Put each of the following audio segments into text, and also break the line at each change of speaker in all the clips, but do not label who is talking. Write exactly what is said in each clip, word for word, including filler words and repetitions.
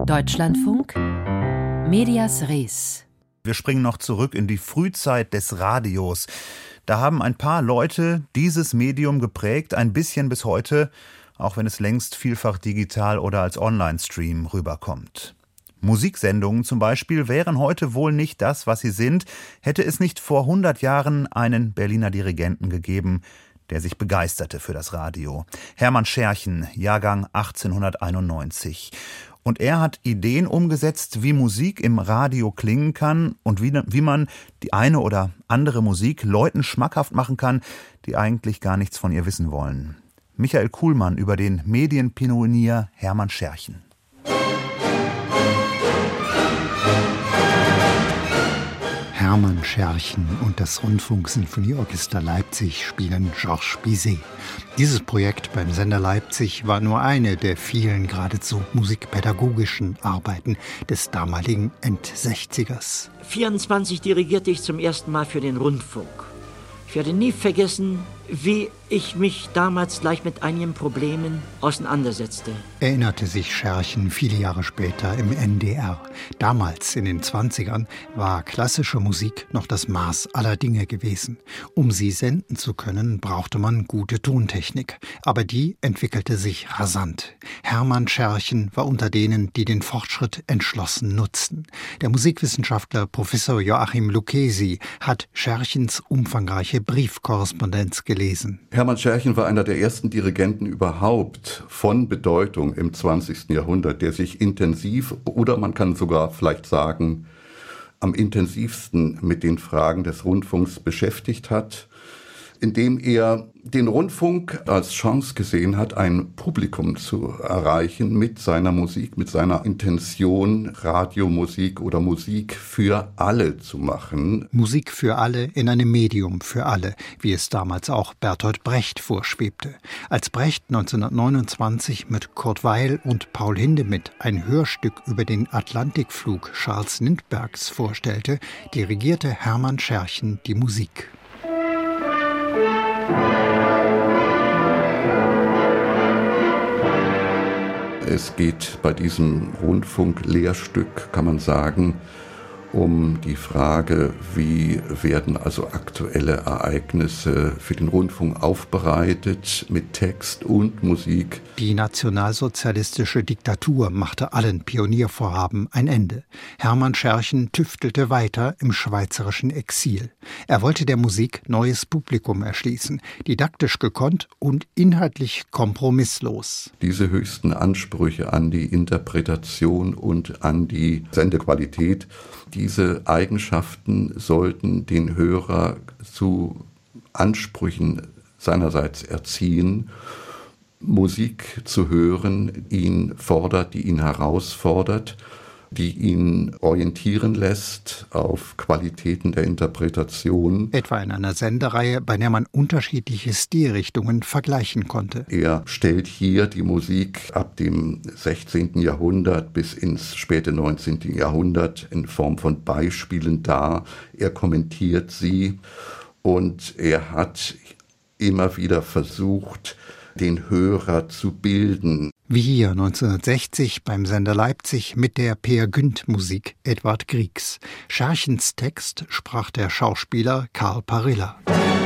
Deutschlandfunk, Medias Res.
Wir springen noch zurück in die Frühzeit des Radios. Da haben ein paar Leute dieses Medium geprägt, ein bisschen bis heute, auch wenn es längst vielfach digital oder als Online-Stream rüberkommt. Musiksendungen zum Beispiel wären heute wohl nicht das, was sie sind, hätte es nicht vor hundert Jahren einen Berliner Dirigenten gegeben, der sich begeisterte für das Radio. Hermann Scherchen, Jahrgang achtzehnhunderteinundneunzig. Und er hat Ideen umgesetzt, wie Musik im Radio klingen kann und wie, wie man die eine oder andere Musik Leuten schmackhaft machen kann, die eigentlich gar nichts von ihr wissen wollen. Michael Kuhlmann über den Medienpionier Hermann Scherchen.
Hermann Scherchen und das Rundfunksinfonieorchester Leipzig spielen Georges Bizet. Dieses Projekt beim Sender Leipzig war nur eine der vielen geradezu musikpädagogischen Arbeiten des damaligen Endsechzigers.
vierundzwanzig dirigierte ich zum ersten Mal für den Rundfunk. Ich werde nie vergessen, wie ich mich damals gleich mit einigen Problemen auseinandersetzte.
Erinnerte sich Scherchen viele Jahre später im N D R. Damals, in den zwanzigern, war klassische Musik noch das Maß aller Dinge gewesen. Um sie senden zu können, brauchte man gute Tontechnik. Aber die entwickelte sich rasant. Hermann Scherchen war unter denen, die den Fortschritt entschlossen nutzten. Der Musikwissenschaftler Professor Joachim Lucchesi hat Scherchens umfangreiche Briefkorrespondenz gelesen.
Hermann Scherchen war einer der ersten Dirigenten überhaupt von Bedeutung im zwanzigsten Jahrhundert, der sich intensiv, oder man kann sogar vielleicht sagen, am intensivsten mit den Fragen des Rundfunks beschäftigt hat, indem er den Rundfunk als Chance gesehen hat, ein Publikum zu erreichen mit seiner Musik, mit seiner Intention, Radiomusik oder Musik für alle zu machen.
Musik für alle in einem Medium für alle, wie es damals auch Bertolt Brecht vorschwebte. Als Brecht neunzehnhundertneunundzwanzig mit Kurt Weill und Paul Hindemith ein Hörstück über den Atlantikflug Charles Lindberghs vorstellte, dirigierte Hermann Scherchen die Musik.
Es geht bei diesem Rundfunklehrstück, kann man sagen, um die Frage, wie werden also aktuelle Ereignisse für den Rundfunk aufbereitet mit Text und Musik.
Die nationalsozialistische Diktatur machte allen Pioniervorhaben ein Ende. Hermann Scherchen tüftelte weiter im schweizerischen Exil. Er wollte der Musik neues Publikum erschließen, didaktisch gekonnt und inhaltlich kompromisslos.
Diese höchsten Ansprüche an die Interpretation und an die Sendequalität, diese Eigenschaften sollten den Hörer zu Ansprüchen seinerseits erziehen. Musik zu hören, ihn fordert, die ihn herausfordert, die ihn orientieren lässt auf Qualitäten der Interpretation.
Etwa in einer Sendereihe, bei der man unterschiedliche Stilrichtungen vergleichen konnte.
Er stellt hier die Musik ab dem sechzehnten Jahrhundert bis ins späte neunzehnten Jahrhundert in Form von Beispielen dar. Er kommentiert sie und er hat immer wieder versucht, den Hörer zu bilden.
Wie hier neunzehnhundertsechzig beim Sender Leipzig mit der Peer Gynt-Musik Edward Griegs. Scherchens Text sprach der Schauspieler Karl Parilla.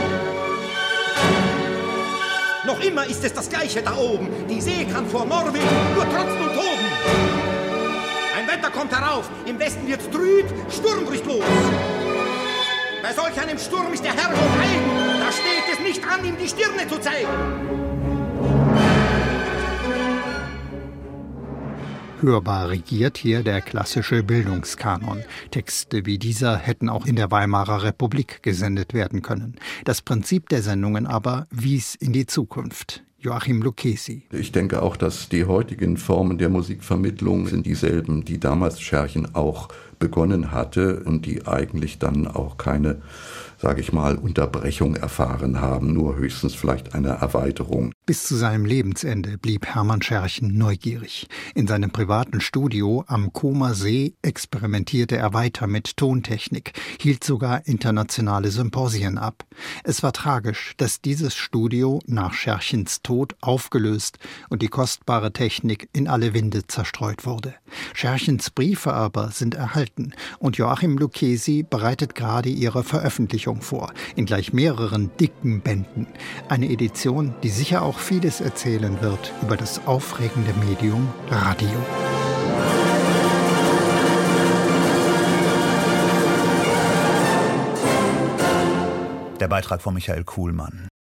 Noch immer ist es das Gleiche da oben. Die See kann vor Norwegen nur trotzen und toben. Ein Wetter kommt herauf, im Westen wird's trüb, Sturm bricht los. Bei solch einem Sturm ist der Herrgott eigen. Da steht es nicht an, ihm die Stirne zu zeigen.
Hörbar regiert hier der klassische Bildungskanon. Texte wie dieser hätten auch in der Weimarer Republik gesendet werden können. Das Prinzip der Sendungen aber wies in die Zukunft. Joachim Lucchesi.
Ich denke auch, dass die heutigen Formen der Musikvermittlung sind dieselben, die damals Scherchen auch begonnen hatte und die eigentlich dann auch keine sage ich mal, Unterbrechung erfahren haben, nur höchstens vielleicht eine Erweiterung.
Bis zu seinem Lebensende blieb Hermann Scherchen neugierig. In seinem privaten Studio am Comer See experimentierte er weiter mit Tontechnik, hielt sogar internationale Symposien ab. Es war tragisch, dass dieses Studio nach Scherchens Tod aufgelöst und die kostbare Technik in alle Winde zerstreut wurde. Scherchens Briefe aber sind erhalten und Joachim Lucchesi bereitet gerade ihre Veröffentlichung vor, in gleich mehreren dicken Bänden. Eine Edition, die sicher auch vieles erzählen wird über das aufregende Medium Radio.
Der Beitrag von Michael Kuhlmann.